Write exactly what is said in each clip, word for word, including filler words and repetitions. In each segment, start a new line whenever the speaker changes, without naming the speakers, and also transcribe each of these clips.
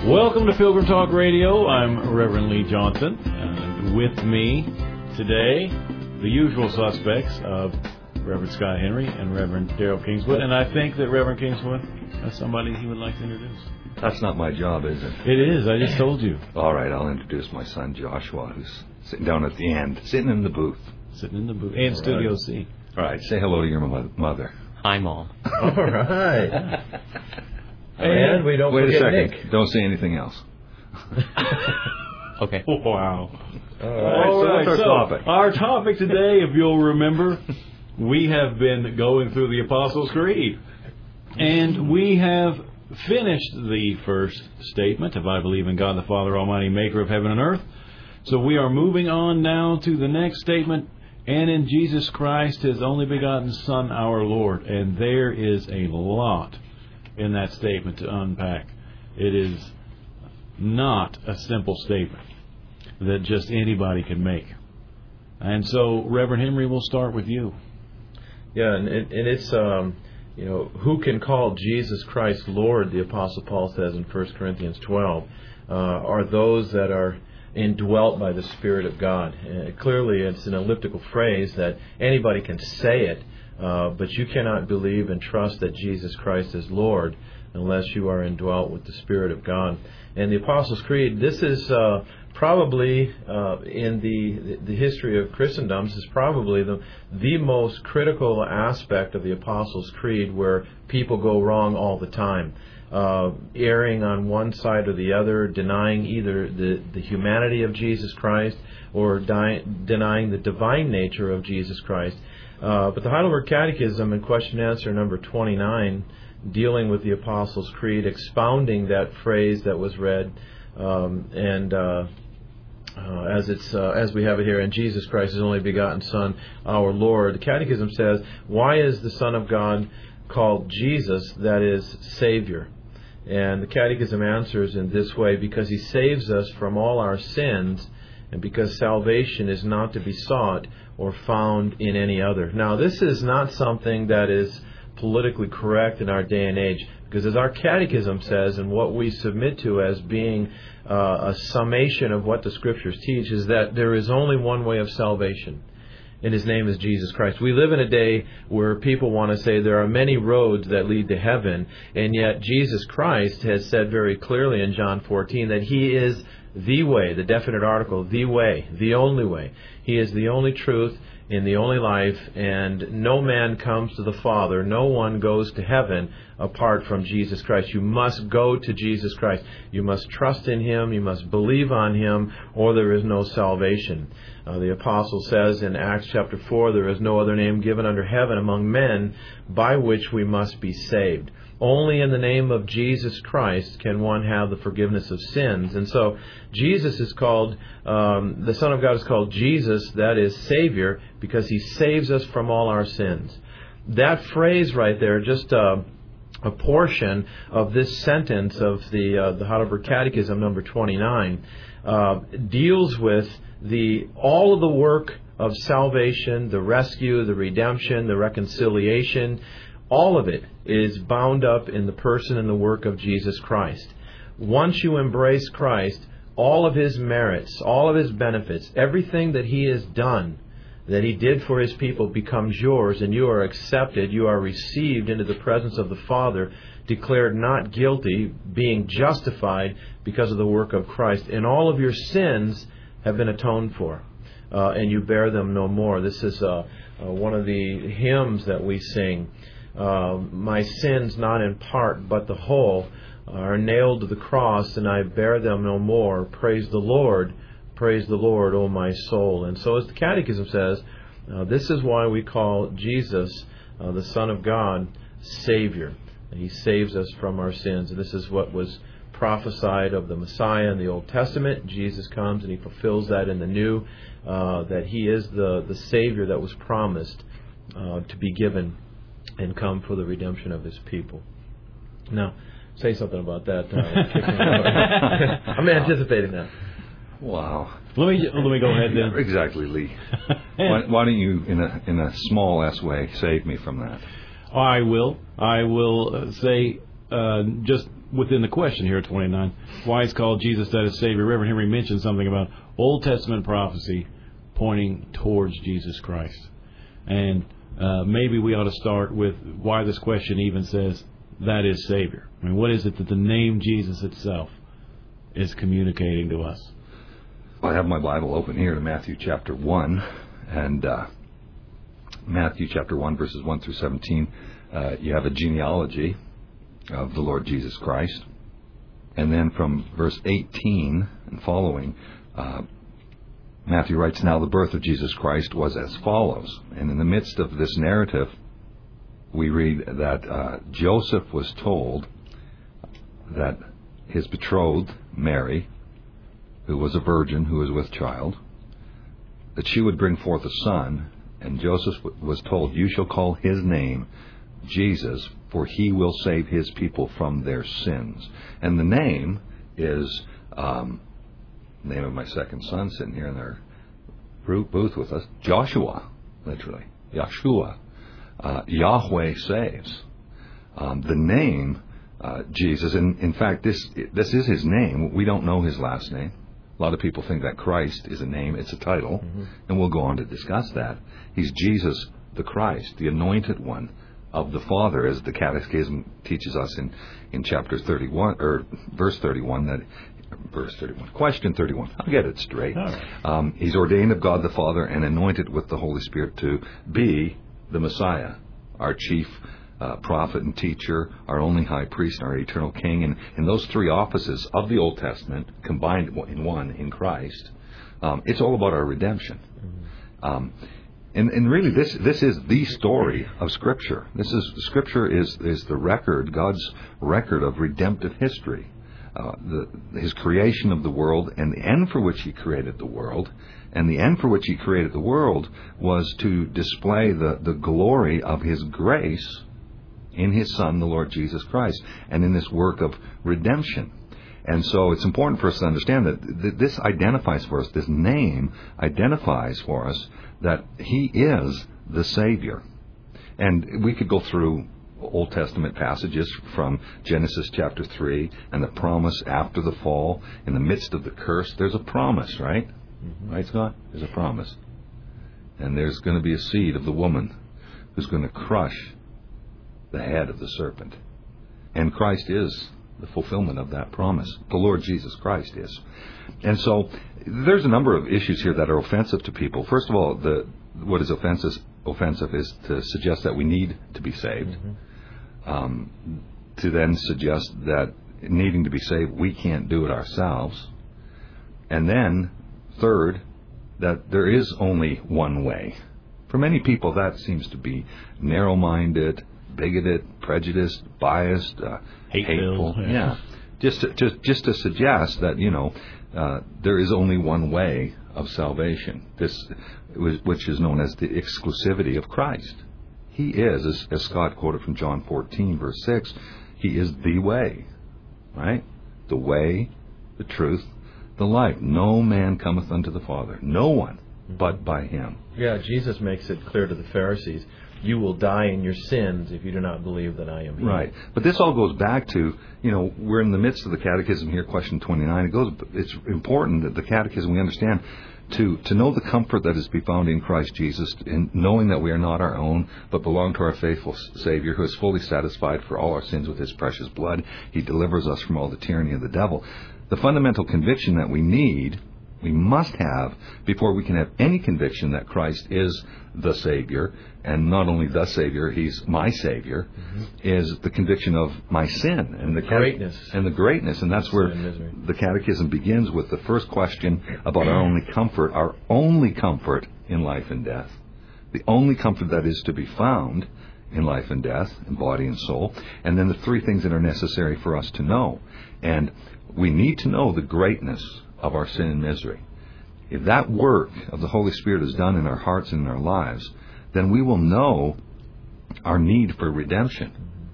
Welcome to Pilgrim Talk Radio. I'm Reverend Lee Johnson. And with me today, the usual suspects of Reverend Scott Henry and Reverend Daryl Kingswood. And I think that Reverend Kingswood has somebody he would like to introduce.
That's not my job, is it?
It is. I just told you.
All right, I'll introduce my son Joshua, who's sitting down at the end, sitting in the booth.
Sitting in the booth. And Studio
right.
C.
All right, say hello to your mo- mother.
Hi, Mom.
All right. And we don't
Wait
forget
a second.
Nick.
Don't say anything else.
Okay. Wow.
All right, All right so what's our
so
topic?
Our topic today, if you'll remember, we have been going through the Apostles' Creed. And we have finished the first statement of I believe in God the Father Almighty, maker of heaven and earth. So we are moving on now to the next statement, and in Jesus Christ, his only begotten Son, our Lord. And there is a lot in that statement to unpack. It is not a simple statement that just anybody can make. And so, Reverend Henry, we'll start with you.
Yeah, and, it, and it's, um, you know, who can call Jesus Christ Lord, the Apostle Paul says in First Corinthians twelve, uh, are those that are indwelt by the Spirit of God. Uh, clearly, it's an elliptical phrase that anybody can say it, uh, but you cannot believe and trust that Jesus Christ is Lord unless you are indwelt with the Spirit of God. And the Apostles' Creed, this is uh, probably, uh, in the the history of Christendom, this is probably the, the most critical aspect of the Apostles' Creed where people go wrong all the time. Uh, erring on one side or the other, denying either the, the humanity of Jesus Christ or di- denying the divine nature of Jesus Christ. Uh, but the Heidelberg Catechism in question answer number twenty-nine, dealing with the Apostles' Creed, expounding that phrase that was read, um, and uh, uh, as it's uh, as we have it here, in Jesus Christ, his only begotten Son, our Lord. The Catechism says, why is the Son of God called Jesus, that is, Savior? And the Catechism answers in this way: because he saves us from all our sins, and because salvation is not to be sought or found in any other. Now, this is not something that is politically correct in our day and age, because as our Catechism says, and what we submit to as being uh, a summation of what the Scriptures teach, is that there is only one way of salvation, and his name is Jesus Christ. We live in a day where people want to say there are many roads that lead to heaven, and yet Jesus Christ has said very clearly in John fourteen that he is the way, the definite article, the way, the only way. He is the only truth in the only life, and no man comes to the Father, no one goes to heaven apart from Jesus Christ. You must go to Jesus Christ. You must trust in him, you must believe on him, or there is no salvation. Uh, the Apostle says in Acts chapter four, there is no other name given under heaven among men by which we must be saved. Only in the name of Jesus Christ can one have the forgiveness of sins. And so Jesus is called, um, the Son of God is called Jesus, that is Savior, because he saves us from all our sins. That phrase right there, just uh, a portion of this sentence of the, uh, the Heidelberg Catechism number twenty-nine, uh, deals with the all of the work of salvation, the rescue, the redemption, the reconciliation. All of it is bound up in the person and the work of Jesus Christ. Once you embrace Christ, all of his merits, all of his benefits, everything that he has done, that he did for his people, becomes yours, and you are accepted, you are received into the presence of the Father, declared not guilty, being justified because of the work of Christ. And all of your sins have been atoned for, uh, and you bear them no more. This is uh, uh, one of the hymns that we sing. Uh, my sins, not in part, but the whole, are nailed to the cross, and I bear them no more. Praise the Lord, praise the Lord, O my soul. And so as the Catechism says, uh, this is why we call Jesus, uh, the Son of God, Savior. He saves us from our sins. And this is what was prophesied of the Messiah in the Old Testament. Jesus comes and he fulfills that in the New, uh, that he is the, the Savior that was promised uh, to be given and come for the redemption of his people. Now, say something about that. Uh, I'm anticipating that.
Wow.
Let me let me go ahead then.
Exactly, Lee. why, why don't you, in a in a small S way, save me from that?
I will. I will uh, say uh, just within the question here at twenty-nine, why it's called Jesus that is Savior. Reverend Henry mentioned something about Old Testament prophecy pointing towards Jesus Christ. And uh, maybe we ought to start with why this question even says that is Savior. I mean, what is it that the name Jesus itself is communicating to us?
I have my Bible open here to Matthew chapter one, and uh, Matthew chapter one, verses one through seventeen, uh, you have a genealogy of the Lord Jesus Christ. And then from verse eighteen and following, uh, Matthew writes, "Now the birth of Jesus Christ was as follows." And in the midst of this narrative, we read that uh, Joseph was told that his betrothed, Mary, who was a virgin, who was with child, that she would bring forth a son, and Joseph was told, "You shall call his name Jesus, for he will save his people from their sins." And the name is um, the name of my second son sitting here in their booth with us, Joshua, literally, Yeshua. Uh, Yahweh saves. Um, the name uh, Jesus, and in fact, this this is his name. We don't know his last name. A lot of people think that Christ is a name. It's a title, mm-hmm. and we'll go on to discuss that. He's Jesus the Christ, the anointed one of the Father, as the Catechism teaches us in, in chapter thirty-one, or verse thirty-one, that verse thirty-one, question thirty-one. I'll get it straight. Right. Um, he's ordained of God the Father and anointed with the Holy Spirit to be the Messiah, our chief uh, prophet and teacher, our only high priest, our eternal king. And, and those three offices of the Old Testament combined in one, in Christ, um, it's all about our redemption. Mm-hmm. Um, And, and really, this this is the story of Scripture. This is Scripture is is the record, God's record of redemptive history, uh, the, His creation of the world, and the end for which He created the world. And the end for which He created the world was to display the, the glory of His grace in His Son, the Lord Jesus Christ, and in this work of redemption. And so it's important for us to understand that th- this identifies for us, this name identifies for us that He is the Savior. And we could go through Old Testament passages from Genesis chapter three, and the promise after the fall, in the midst of the curse, there's a promise, right? Mm-hmm. Right, Scott? There's a promise. And there's going to be a seed of the woman who's going to crush the head of the serpent. And Christ is the fulfillment of that promise. The Lord Jesus Christ is. And so there's a number of issues here that are offensive to people. First of all, the what is offensive offensive is to suggest that we need to be saved. Mm-hmm. Um, to then suggest that needing to be saved, we can't do it ourselves. And then, third, that there is only one way. For many people, that seems to be narrow-minded, bigoted, prejudiced, biased, uh, hateful. Yeah. yeah, just to, just just to suggest that you know uh, there is only one way of salvation. This, which is known as the exclusivity of Christ. He is, as, as Scott quoted from John fourteen, verse six. He is the way, right? The way, the truth, the life. No man cometh unto the Father. No one, but by Him.
Yeah, Jesus makes it clear to the Pharisees, you will die in your sins if you do not believe that I am He.
Right. But this all goes back to, you know, we're in the midst of the Catechism here, question twenty-nine. It goes. It's important that the Catechism, we understand, to, to know the comfort that is to be found in Christ Jesus, in knowing that we are not our own, but belong to our faithful Savior, who is fully satisfied for all our sins with His precious blood. He delivers us from all the tyranny of the devil. The fundamental conviction that we need, we must have, before we can have any conviction that Christ is the Savior, and not only the Savior, He's my Savior, mm-hmm. is the conviction of my sin and the
greatness.
And the greatness. And that's where the Catechism begins with the first question about our only comfort, our only comfort in life and death. The only comfort that is to be found in life and death, in body and soul. And then the three things that are necessary for us to know. And we need to know the greatness of our sin and misery. If that work of the Holy Spirit is done in our hearts and in our lives, then we will know our need for redemption.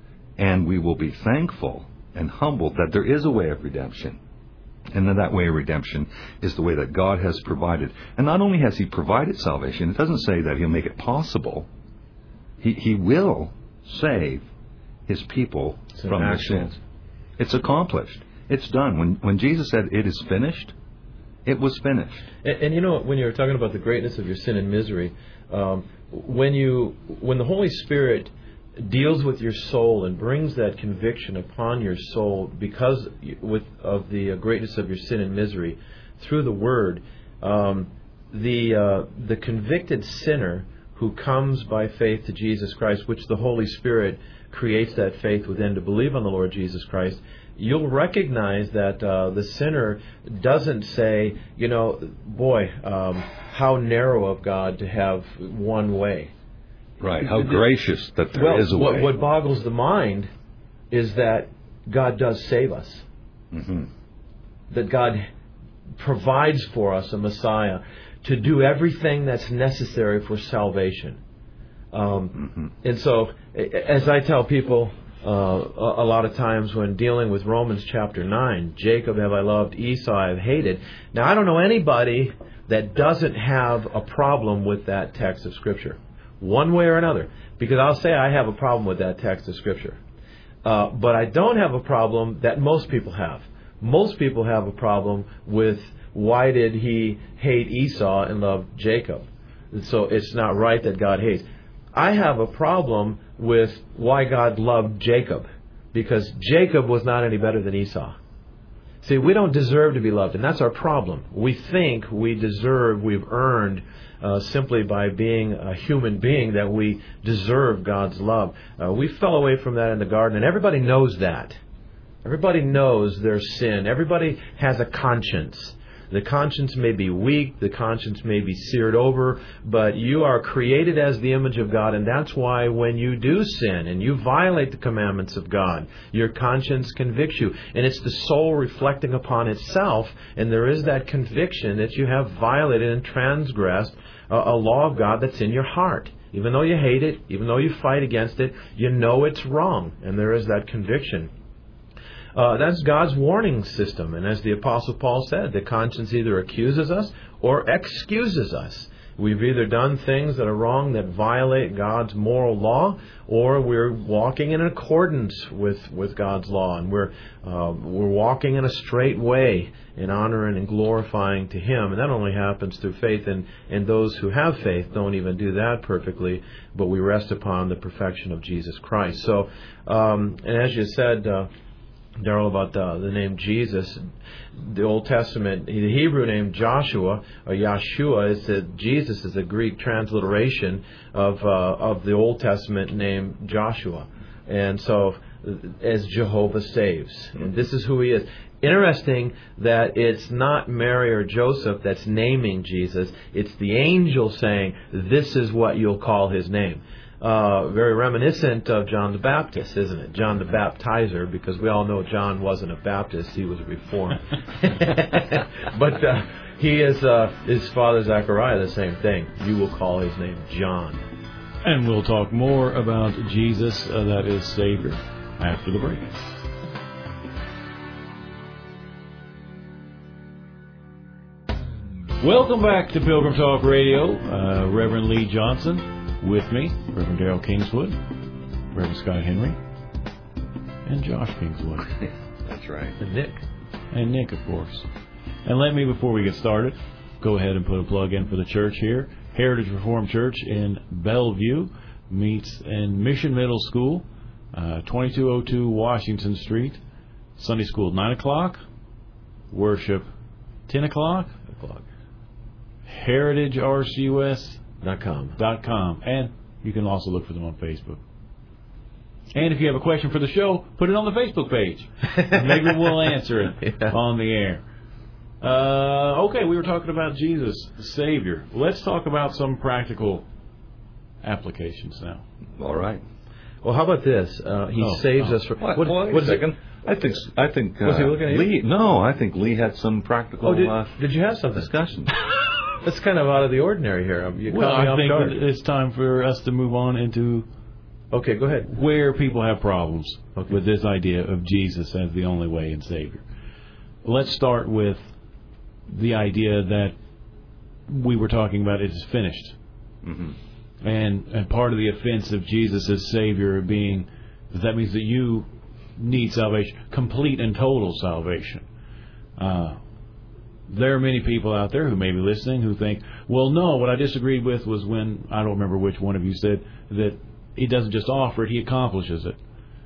And we will be thankful and humbled that there is a way of redemption. And that that way of redemption is the way that God has provided. And not only has He provided salvation, it doesn't say that He'll make it possible. He, he will save His people
it's
from their sins. It's accomplished. It's done. When when Jesus said, "It is finished," it was finished.
And, and you know, when you were talking about the greatness of your sin and misery, um, when you when the Holy Spirit deals with your soul and brings that conviction upon your soul because with of the greatness of your sin and misery through the Word, um, the uh, the convicted sinner who comes by faith to Jesus Christ, which the Holy Spirit creates that faith within to believe on the Lord Jesus Christ, you'll recognize that uh, the sinner doesn't say, you know, boy, um, how narrow of God to have one way.
Right, how gracious that there
well,
is a
what,
way.
What boggles the mind is that God does save us.
Mm-hmm.
That God provides for us a Messiah to do everything that's necessary for salvation. Um, mm-hmm. And so, as I tell people uh, a, a lot of times when dealing with Romans chapter nine, Jacob have I loved, Esau I have hated. Now, I don't know anybody that doesn't have a problem with that text of Scripture, one way or another. Because I'll say I have a problem with that text of Scripture. Uh, but I don't have a problem that most people have. Most people have a problem with why did he hate Esau and love Jacob? So it's not right that God hates. I have a problem with why God loved Jacob, because Jacob was not any better than Esau. See, we don't deserve to be loved, and that's our problem. We think we deserve, we've earned, uh, simply by being a human being, that we deserve God's love. Uh, we fell away from that in the garden, and everybody knows that. Everybody knows their sin. Everybody has a conscience. The conscience may be weak, the conscience may be seared over, but you are created as the image of God, and that's why when you do sin and you violate the commandments of God, your conscience convicts you. And it's the soul reflecting upon itself, and there is that conviction that you have violated and transgressed a, a law of God that's in your heart. Even though you hate it, even though you fight against it, you know it's wrong, and there is that conviction. Uh, that's God's warning system. And as the Apostle Paul said, the conscience either accuses us or excuses us. We've either done things that are wrong, that violate God's moral law, or we're walking in accordance with, with God's law. And we're uh, we're walking in a straight way in honoring and glorifying to Him. And that only happens through faith. And, and those who have faith don't even do that perfectly, but we rest upon the perfection of Jesus Christ. So, um, and as you said, uh, Darrell, about uh, the name Jesus, the Old Testament, the Hebrew name Joshua or Yahshua, is that Jesus is a Greek transliteration of uh, of the Old Testament name Joshua, and so as Jehovah saves, and this is who He is. Interesting that it's not Mary or Joseph that's naming Jesus; it's the angel saying, "This is what you'll call His name." Uh, very reminiscent of John the Baptist, isn't it? John the Baptizer, because we all know John wasn't a Baptist, he was a Reformed. But uh, he is, uh, his father Zechariah, the same thing. You will call his name John.
And we'll talk more about Jesus, uh, that is Savior, after the break. Welcome back to Pilgrim Talk Radio. Uh, Reverend Lee Johnson. With me, Reverend Darrell Kingswood, Reverend Scott Henry, and Josh Kingswood.
That's right.
And Nick.
And Nick, of course. And let me, before we get started, go ahead and put a plug in for the church here. Heritage Reformed Church in Bellevue meets in Mission Middle School, uh, twenty-two oh two Washington Street. Sunday school, nine o'clock. Worship, ten o'clock.
o'clock.
Heritage R C U S.
Dot com.
Dot com. And you can also look for them on Facebook. And if you have a question for the show, put it on the Facebook page. Maybe we'll answer it yeah. on the air. Uh, okay, we were talking about Jesus, the Savior. Let's talk about some practical applications now.
All right.
Well, how about this? Uh, he
oh,
saves
oh.
us from...
What,
what,
what,
what
a second. I think, I think uh,
was he looking at
Lee...
you?
No, I think Lee had some practical
oh, did,
uh,
did you have some
discussion.
That's kind of out of the ordinary here. You
well,
caught me
I
off
think
guard.
it's time for us to move on into...
Okay, go ahead.
Where people have problems
okay.
with this idea of Jesus as the only way and Savior. Let's start with the idea that we were talking about it is finished.
Mm-hmm.
And and part of the offense of Jesus as Savior being that that means that you need salvation, complete and total salvation. Uh, there are many people out there who may be listening who think, well, no, what I disagreed with was when, I don't remember which one of you said, that he doesn't just offer it, he accomplishes it.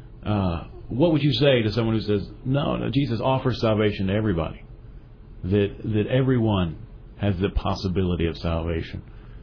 Uh, what would you say to someone who says, no, no, Jesus offers salvation to everybody, that that everyone has the possibility of salvation?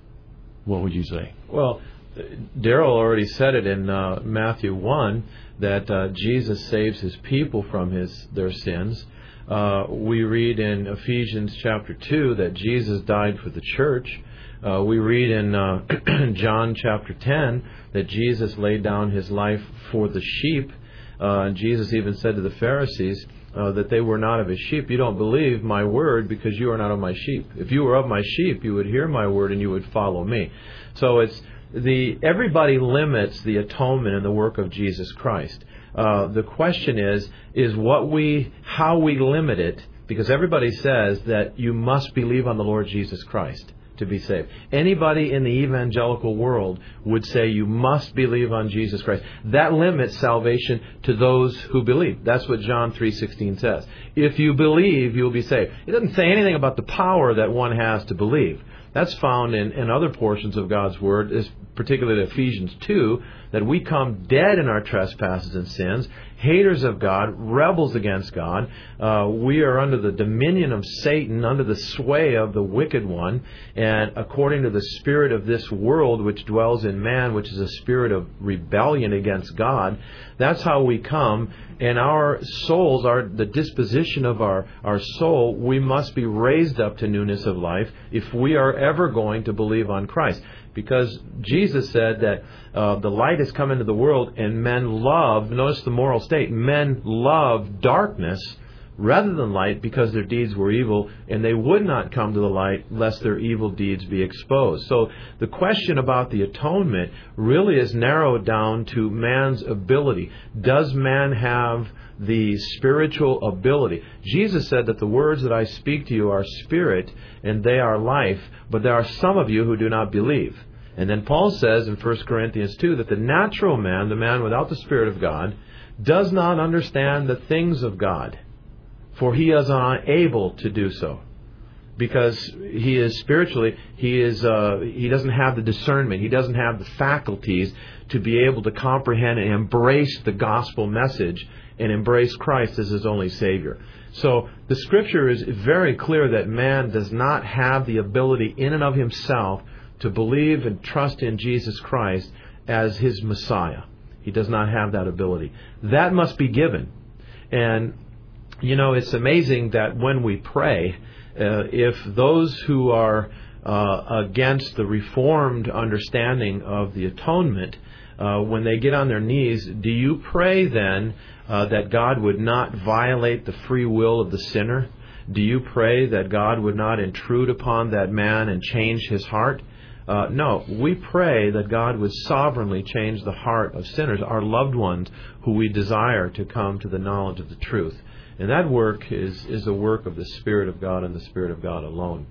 What would you say?
Well, Darrell already said it in uh, Matthew one, that uh, Jesus saves his people from his their sins. Uh, we read in Ephesians chapter two that Jesus died for the church. Uh, we read in uh, John chapter ten that Jesus laid down his life for the sheep. Uh, and Jesus even said to the Pharisees uh, that they were not of his sheep. You don't believe my word because you are not of my sheep. If you were of my sheep, you would hear my word and you would follow me. So it's the everybody limits the atonement and the work of Jesus Christ. Uh, the question is, is what we, how we limit it, because everybody says that you must believe on the Lord Jesus Christ to be saved. Anybody in the evangelical world would say you must believe on Jesus Christ. That limits salvation to those who believe. That's what John three sixteen says. If you believe, you'll be saved. It doesn't say anything about the power that one has to believe. That's found in, in other portions of God's Word, particularly Ephesians two, that we come dead in our trespasses and sins, haters of God, rebels against God. Uh, we are under the dominion of Satan, under the sway of the wicked one, and according to the spirit of this world which dwells in man, which is a spirit of rebellion against God, that's how we come. And our souls, our the disposition of our, our soul, we must be raised up to newness of life if we are ever going to believe on Christ. Because Jesus said that uh, the light has come into the world and men love, notice the moral state, men love darkness rather than light because their deeds were evil, and they would not come to the light lest their evil deeds be exposed. So the question about the atonement really is narrowed down to man's ability. Does man have the spiritual ability? Jesus said that the words that I speak to you are spirit and they are life, but there are some of you who do not believe. And then Paul says in First Corinthians two that the natural man, the man without the Spirit of God, does not understand the things of God, for he is unable to do so. Because he is spiritually, he is uh, he doesn't have the discernment, he doesn't have the faculties to be able to comprehend and embrace the gospel message and embrace Christ as his only Savior. So the Scripture is very clear that man does not have the ability in and of himself to believe and trust in Jesus Christ as his Messiah. He does not have that ability. That must be given. And, you know, it's amazing that when we pray, uh, if those who are uh, against the Reformed understanding of the atonement, uh, when they get on their knees, do you pray then uh, that God would not violate the free will of the sinner? Do you pray that God would not intrude upon that man and change his heart? Uh, no, we pray that God would sovereignly change the heart of sinners, our loved ones who we desire to come to the knowledge of the truth. And that work is, is a work of the Spirit of God and the Spirit of God alone.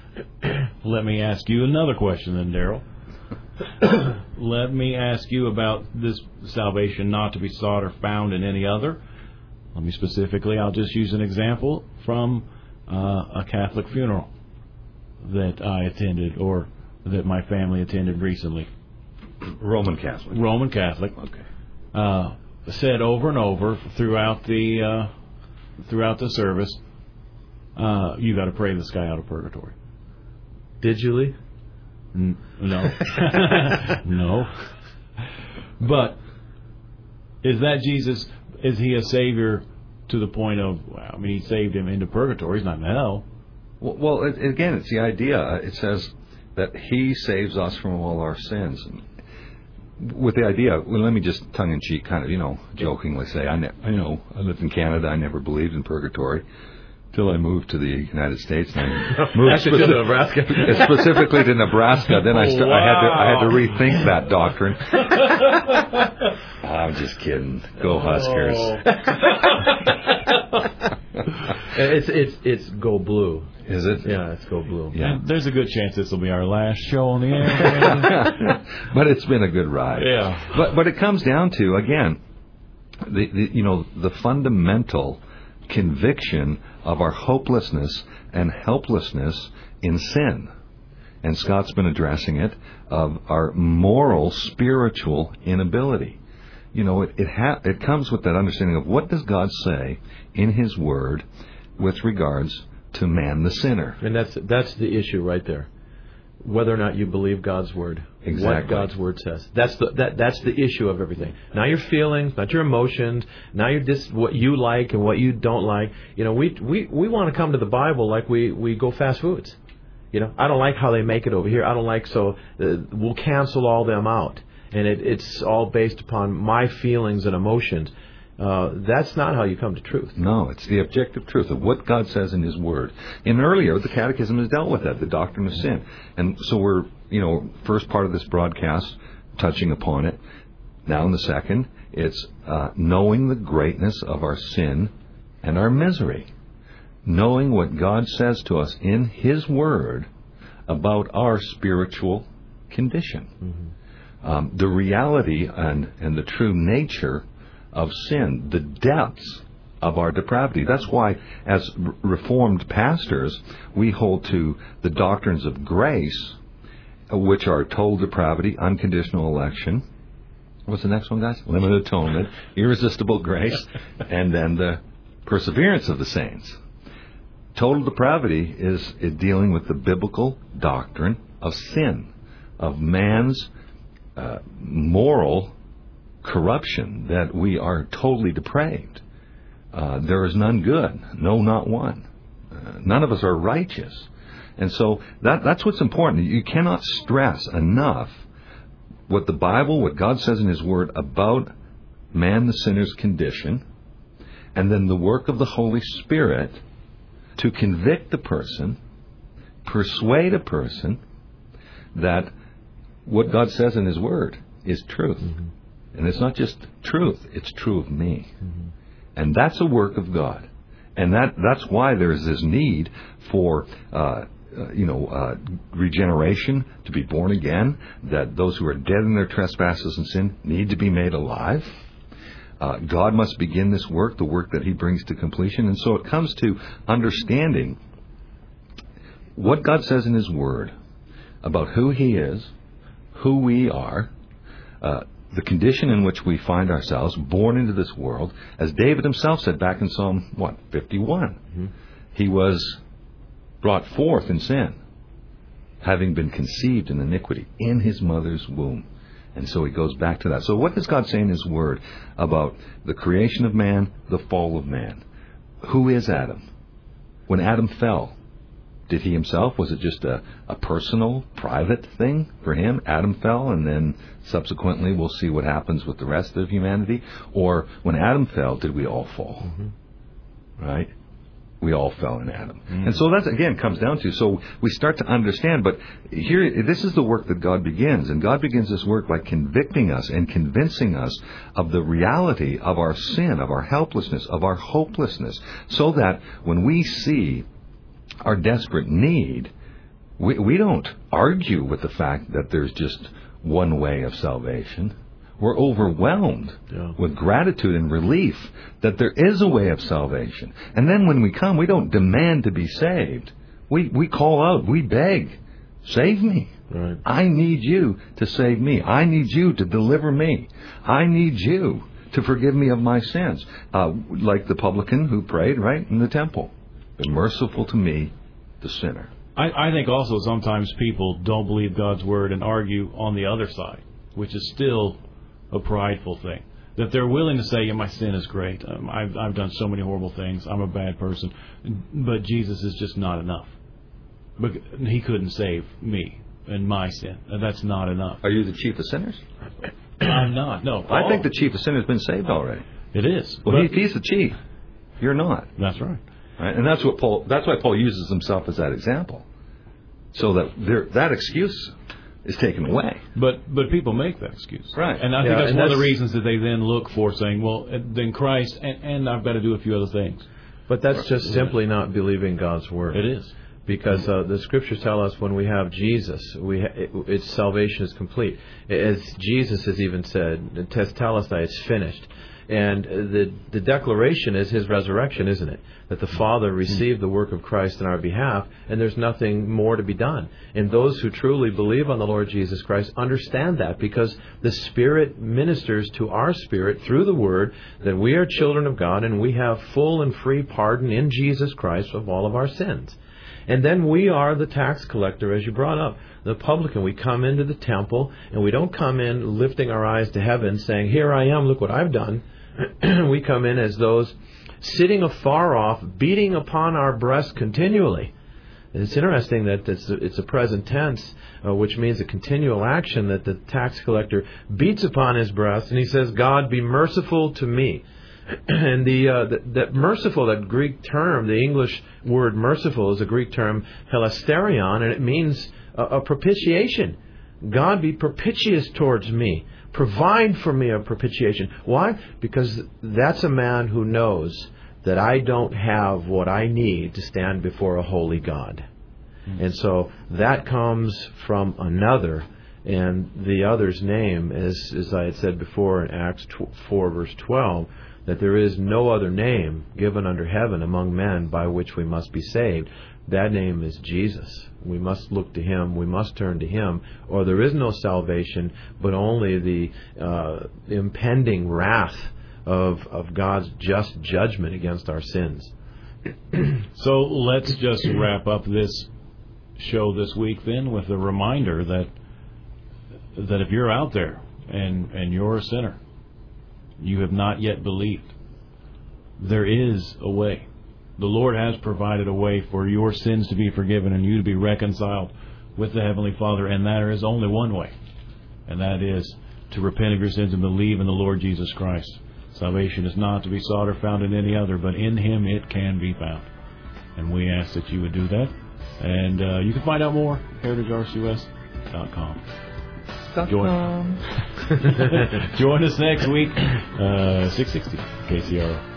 Let me ask you another question then, Darrell. Let me ask you about this salvation not to be sought or found in any other. Let me specifically, I'll just use an example from uh, a Catholic funeral that I attended, or that my family attended recently.
Roman Catholic.
Roman Catholic.
Okay.
Uh, said over and over throughout the uh, throughout the service, uh, you got to pray this guy out of purgatory.
Did you, Lee?
N- no. No. But is that Jesus? Is he a savior to the point of? Well, I mean, he saved him into purgatory. He's not in hell.
Well, well it, again, it's the idea. It says that he saves us from all our sins. With the idea, well, let me just tongue-in-cheek kind of, you know, jokingly say, I, ne- I know, I lived in Canada, I never believed in purgatory till I moved to the United States. And I moved
Actually,
speci-
to Nebraska.
specifically to Nebraska. Then I, st-
wow.
I, had to, I had to rethink that doctrine. I'm just kidding. Go Huskers.
it's, it's, it's Go Blue.
Is it?
Yeah, it's Go Blue.
Yeah.
And there's a good chance this will be our last show on the air.
But it's been a good ride.
Yeah.
But but it comes down to, again, the, the you know the fundamental conviction of our hopelessness and helplessness in sin. And Scott's been addressing it, of our moral, spiritual inability. You know, it it, ha- it comes with that understanding of what does God say in His Word with regards to man the sinner.
And that's that's the issue right there. Whether or not you believe God's Word.
Exactly.
What God's Word says. That's the that that's the issue of everything. Not your feelings, not your emotions, not your dis, what you like and what you don't like. You know, we we, we want to come to the Bible like we, we go fast foods. You know, I don't like how they make it over here. I don't like, so uh, we'll cancel all them out. And it, it's all based upon my feelings and emotions. Uh, that's not how you come to truth.
No, it's the objective truth of what God says in His Word. And earlier, the Catechism has dealt with that, the doctrine of sin. And so we're, you know, first part of this broadcast touching upon it. Now in the second, it's uh, knowing the greatness of our sin and our misery. Knowing what God says to us in His Word about our spiritual condition. Mm-hmm. Um, the reality and, and the true nature of sin, the depths of our depravity. That's why, as Reformed pastors, we hold to the doctrines of grace, which are total depravity, unconditional election. What's the next one, guys? Limited atonement, irresistible grace, and then the perseverance of the saints. Total depravity is, is dealing with the biblical doctrine of sin, of man's uh, moral corruption, that we are totally depraved. Uh, there is none good, no, not one. Uh, none of us are righteous. And so that that's what's important. You cannot stress enough what the Bible, what God says in His Word about man, the sinner's condition, and then the work of the Holy Spirit to convict the person, persuade a person that what God says in His Word is truth. Mm-hmm. And it's not just truth, it's true of me. Mm-hmm. And that's a work of God. And that that's why there's this need for, uh, uh, you know, uh, regeneration, to be born again, that those who are dead in their trespasses and sin need to be made alive. Uh, God must begin this work, the work that He brings to completion. And so it comes to understanding what God says in His Word about who He is, who we are, uh, the condition in which we find ourselves, born into this world. As David himself said back in Psalm, what, fifty-one, mm-hmm. He was brought forth in sin, having been conceived in iniquity in his mother's womb. And so he goes back to that. So what does God say in His Word about the creation of man, the fall of man? Who is Adam? When Adam fell, did he himself, was it just a, a personal, private thing for him? Adam fell, and then subsequently we'll see what happens with the rest of humanity. Or when Adam fell, did we all fall? Mm-hmm. Right? We all fell in Adam. Mm-hmm. And so that, again, comes down to, so we start to understand, but here, this is the work that God begins. And God begins this work by convicting us and convincing us of the reality of our sin, of our helplessness, of our hopelessness, so that when we see our desperate need, we, we don't argue with the fact that there's just one way of salvation. We're overwhelmed yeah. with gratitude and relief that there is a way of salvation. And then when we come, we don't demand to be saved. We we call out, we beg, save me. Right. I need you to save me. I need you to deliver me. I need you to forgive me of my sins. Uh, like the publican who prayed, right, in the temple. Be merciful to me, the sinner.
I, I think also sometimes people don't believe God's Word and argue on the other side, which is still a prideful thing. That they're willing to say, yeah, my sin is great. Um, I've, I've done so many horrible things. I'm a bad person. But Jesus is just not enough. But He couldn't save me and my sin. And that's not enough.
Are you the chief of sinners?
I'm not. No.
Paul. I think the chief of sinners has been saved already.
It is.
Well, he, he's the chief. You're not.
That's right.
Right? And that's what Paul. That's why Paul uses himself as that example, so that there, that excuse is taken away.
But but people make that excuse,
right?
And I think yeah, that's one that's, of the reasons that they then look for saying, well, then Christ, and, and I've got to do a few other things.
But that's just simply not believing God's Word.
It is.
Because uh, the Scriptures tell us when we have Jesus, we ha- it, its salvation is complete. As Jesus has even said, it tell us that it's finished. And the the declaration is his resurrection, isn't it? That the Father received the work of Christ in our behalf, and there's nothing more to be done. And those who truly believe on the Lord Jesus Christ understand that, because the Spirit ministers to our spirit through the Word that we are children of God and we have full and free pardon in Jesus Christ of all of our sins. And then we are the tax collector, as you brought up, the publican. We come into the temple, and we don't come in lifting our eyes to heaven saying, here I am, look what I've done. We come in as those sitting afar off, beating upon our breast continually. And it's interesting that it's a, it's a present tense, uh, which means a continual action, that the tax collector beats upon his breast, and he says, God, be merciful to me. And the, uh, the that merciful, that Greek term, the English word merciful is a Greek term, hilasterion, and it means a, a propitiation. God, be propitious towards me. Provide for me a propitiation. Why? Because that's a man who knows that I don't have what I need to stand before a holy God. Mm-hmm. And so that comes from another. And the other's name, as, as I had said before in Acts four, verse twelve, that there is no other name given under heaven among men by which we must be saved. That name is Jesus. We must look to Him. We must turn to Him, or there is no salvation, but only the uh, impending wrath of, of God's just judgment against our sins.
So let's just wrap up this show this week then with a reminder that that if you're out there and, and you're a sinner, you have not yet believed, there is a way. The Lord has provided a way for your sins to be forgiven and you to be reconciled with the Heavenly Father, and there is only one way, and that is to repent of your sins and believe in the Lord Jesus Christ. Salvation is not to be sought or found in any other, but in Him it can be found. And we ask that you would do that. And uh, you can find out more at heritage r c u s dot com. Join, join us next week, uh, six sixty K C R O.